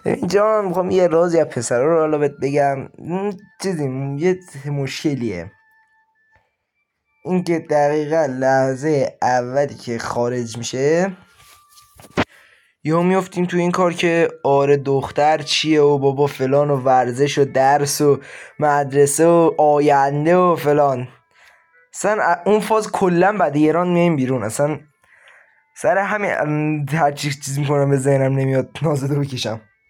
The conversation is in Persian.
اینجا میخوام یه رازی از پسرا رو حالا بهت بگم. یه مشکلیه، این که دقیقا لحظه اولی که خارج میشه یهو میفتیم تو این کار که آره دختر چیه و بابا فلان و ورزش و درس و مدرسه و آینده و فلان. اصلا اون فاز کلا بعد ایران میایم بیرون. اصلا سر همین هر چیز میکنم به ذهنم نمیاد نازدو بکشم.